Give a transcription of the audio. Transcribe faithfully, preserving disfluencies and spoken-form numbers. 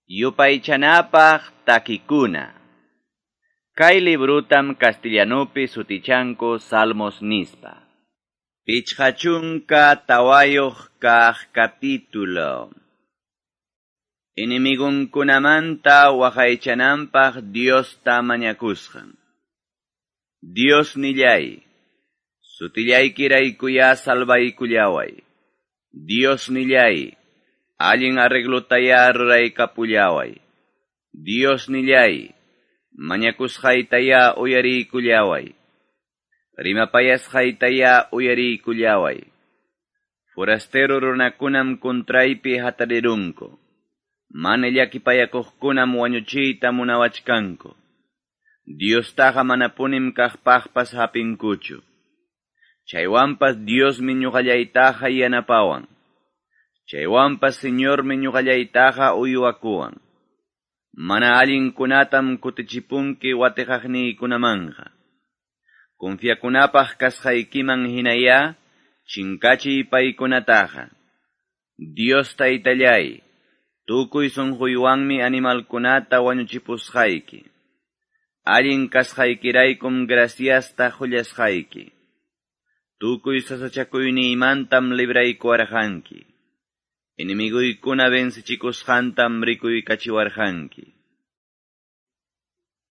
Yupaychanapaq takikuna. Kay librutam castellanopi sutichanko Salmos nispa. Pichhachunka tawayoq kaq capítulo. Inimiguncunamanta waqaychananpaq Diosta mañakusqan. Dios nillay, sutillaykiraykuya salvaykullaway. Dios nillay, allin arreglotaya ruraykapullaway. Dios nillay, mañakusqaytaya uyariykullaway. Rimapayasqaytaya uyariykullaway. Forastero runakunam kontraypi hatarirunku. Mana llakipayakuqkunam wañuchiyta munawachkanku. Diostaqa manapunim kaqpaqpas hapinkuchu. Chaywanpas Diosmi ñuqallaytaqa yanapawan. Chaywanpas Señormi ñuqallaytaqa uywakuwan. Mana allinkunatam kutichipunki watiqaqniykunamanqa. Confiakunapaq kasqaykiman hinaya, chinkachiy paykunataqa. Dios taytallay, tukuy sunquywanmi animalkunata wañuchipusqayki. Allin kasqaykiraykum graciasta qullasqayki. Tukuy sasachakuynimantam libraykuwarqanki. Inimiguykuna bensichikusqantam rikuykachiwarqanki.